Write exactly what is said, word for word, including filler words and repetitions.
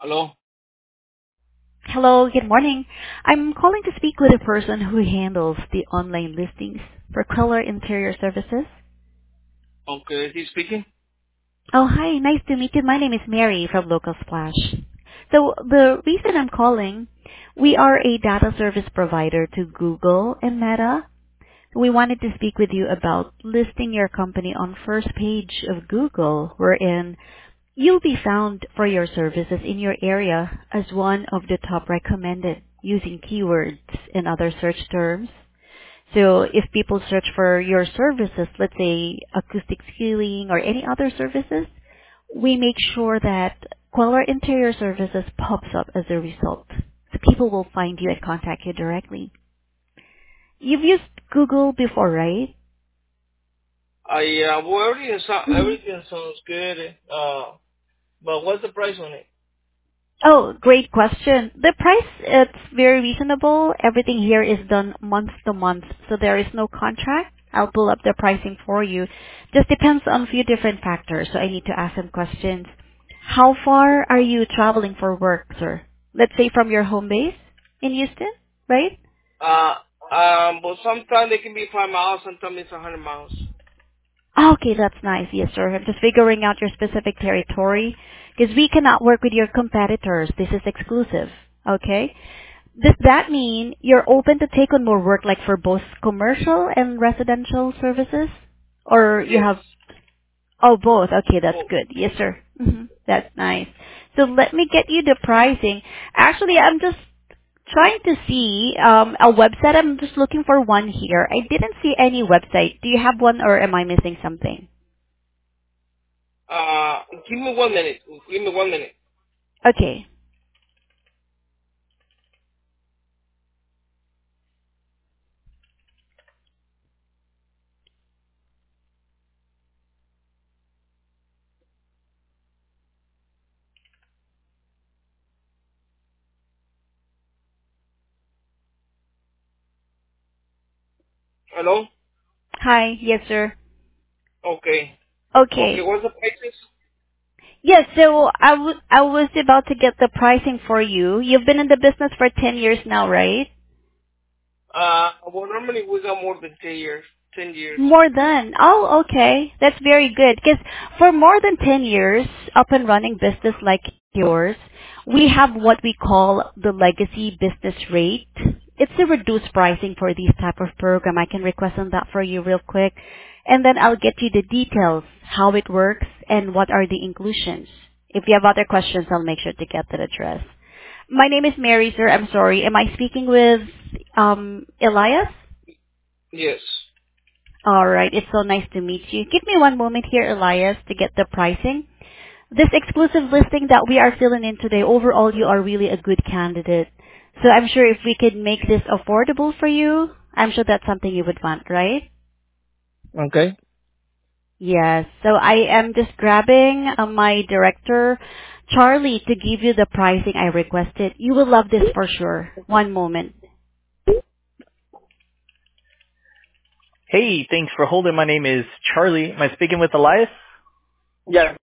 Hello? Hello, good morning. I'm calling to speak with a person who handles the online listings for Color Interior Services. Okay, is he speaking? Oh, hi. Nice to meet you. My name is Mary from Local Splash. So the reason I'm calling, we are a data service provider to Google and Meta. We wanted to speak with you about listing your company on first page of Google, wherein you'll be found for your services in your area as one of the top recommended using keywords and other search terms. So if people search for your services, let's say acoustic ceiling or any other services, we make sure that Queller Interior Services pops up as a result. So people will find you and contact you directly. You've used Google before, right? Uh, yeah, well, everything, so- Mhm. everything sounds good. Uh, but what's the price on it? Oh, great question. The price, it's very reasonable. Everything here is done month to month, so there is no contract. I'll pull up the pricing for you. Just depends on a few different factors, so I need to ask some questions. How far are you traveling for work, sir? Let's say from your home base in Houston, right? Uh, um, but sometimes they can be five miles, sometimes it's a hundred miles. Okay, that's nice. Yes, sir. I'm just figuring out your specific territory because we cannot work with your competitors. This is exclusive. Okay? Does that mean you're open to take on more work like for both commercial and residential services? Or you Yes. have, oh, both. Okay, that's Well, good. Yes, sir. hmm That's nice. So let me get you the pricing. Actually, I'm just trying to see um, a website. I'm just looking for one here. I didn't see any website. Do you have one or am I missing something? uh, give me one minute. Give me one minute. Okay. Hello? Hi. Yes, sir. Okay. Okay, Okay. what's the prices? Yes, so I w- I was about to get the pricing for you. You've been in the business for ten years now, right? Uh, well, normally we got more than ten years. Ten years. More than. Oh, okay. That's very good. Because for more than ten years, up and running business like yours, we have what we call the legacy business rate. It's a reduced pricing for these type of program. I can request on that for you real quick. And then I'll get you the details, how it works, and what are the inclusions. If you have other questions, I'll make sure to get that address. My name is Mary, sir. I'm sorry. Am I speaking with um, Elias? Yes. All right. It's so nice to meet you. Give me one moment here, Elias, to get the pricing. This exclusive listing that we are filling in today, overall, you are really a good candidate. So I'm sure if we could make this affordable for you, I'm sure that's something you would want, right? Okay. Yes. So I am just grabbing uh, my director, Charlie, to give you the pricing I requested. You will love this for sure. One moment. Hey, thanks for holding. My name is Charlie. Am I speaking with Elias? Yeah.